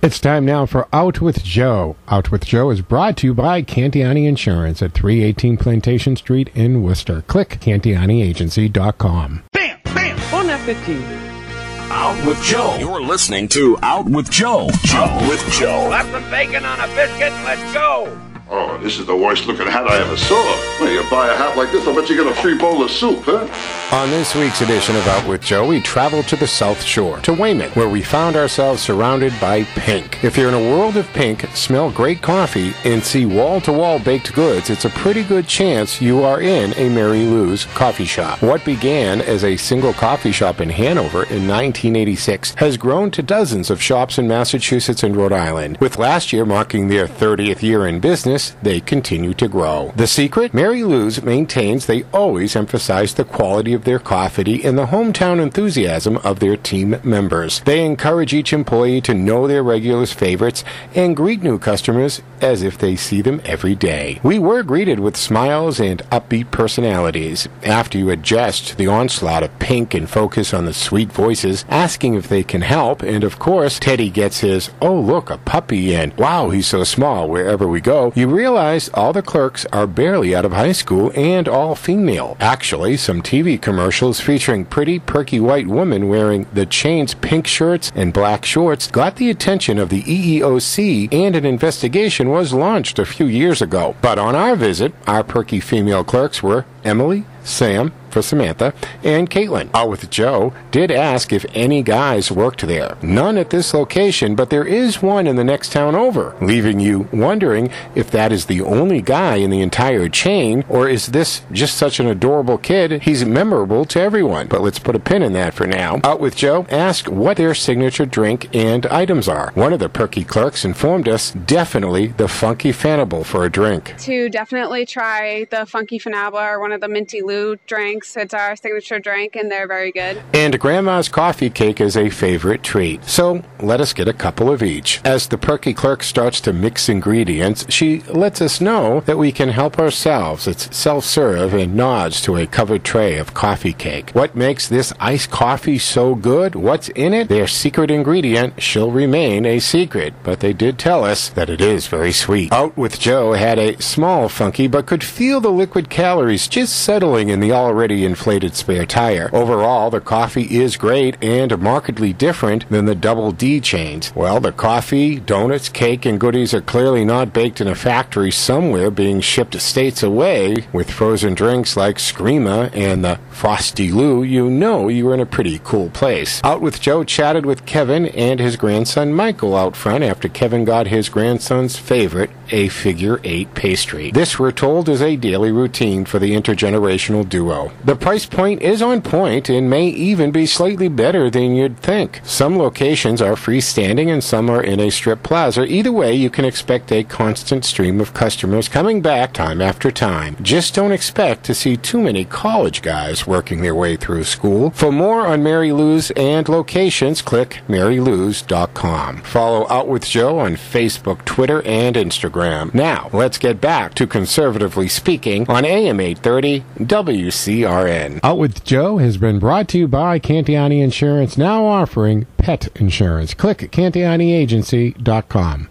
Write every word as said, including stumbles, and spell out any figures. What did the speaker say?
It's time now for Out with Joe. Out with Joe is brought to you by Cantiani Insurance at three eighteen Plantation Street in Worcester. Click Cantiani Agency dot com. Bam! Bam! Bon appetit! Out with Joe. You're listening to Out with Joe. Out with Joe. Slap some bacon on a biscuit and let's go! Oh, this is the worst looking hat I ever saw. Well, you buy a hat like this, I bet you get a free bowl of soup, huh? On this week's edition of Out with Joe, we traveled to the South Shore, to Weymouth, where we found ourselves surrounded by pink. If you're in a world of pink, smell great coffee, and see wall-to-wall baked goods, it's a pretty good chance you are in a Mary Lou's coffee shop. What began as a single coffee shop in Hanover in nineteen eighty-six has grown to dozens of shops in Massachusetts and Rhode Island. With last year marking their thirtieth year in business, they continue to grow. The secret? Mary Lou's maintains they always emphasize the quality of their coffee and the hometown enthusiasm of their team members. They encourage each employee to know their regulars' favorites and greet new customers as if they see them every day. We were greeted with smiles and upbeat personalities. After you adjust to the onslaught of pink and focus on the sweet voices, asking if they can help, and of course, Teddy gets his, oh look, a puppy, and wow, he's so small, wherever we go, you realize all the clerks are barely out of high school and all female. Actually, some T V commercials featuring pretty, perky white women wearing the chain's pink shirts and black shorts got the attention of the E E O C, and an investigation was launched a few years ago. But on our visit, our perky female clerks were Emily, Sam, for Samantha, and Caitlin. Out with Joe did ask if any guys worked there. None at this location, but there is one in the next town over, leaving you wondering if that is the only guy in the entire chain, or is this just such an adorable kid, he's memorable to everyone. But let's put a pin in that for now. Out with Joe asked what their signature drink and items are. One of the perky clerks informed us definitely the Funky Fanable for a drink. To definitely try the Funky Fanable or one of the Minty Lou drinks. It's our signature drink, and they're very good. And Grandma's coffee cake is a favorite treat. So let us get a couple of each. As the perky clerk starts to mix ingredients, she lets us know that we can help ourselves. It's self-serve and nods to a covered tray of coffee cake. What makes this iced coffee so good? What's in it? Their secret ingredient shall remain a secret, but they did tell us that it is very sweet. Out with Joe had a small Funky, but could feel the liquid calories just settling in the already inflated spare tire. Overall, the coffee is great and markedly different than the Double D chains. Well, the coffee, donuts, cake, and goodies are clearly not baked in a factory somewhere being shipped states away. With frozen drinks like Screama and the Frosty Lou, you know you're in a pretty cool place. Out with Joe chatted with Kevin and his grandson Michael out front after Kevin got his grandson's favorite, a figure eight pastry. This, we're told, is a daily routine for the intergenerational duo. The price point is on point and may even be slightly better than you'd think. Some locations are freestanding and some are in a strip plaza. Either way, you can expect a constant stream of customers coming back time after time. Just don't expect to see too many college guys working their way through school. For more on Mary Lou's and locations, click Mary Lou's dot com. Follow Out with Joe on Facebook, Twitter, and Instagram. Now, let's get back to Conservatively Speaking on A M eight thirty W C R N. Out with Joe has been brought to you by Cantiani Insurance, now offering pet insurance. Click Cantiani Agency dot com.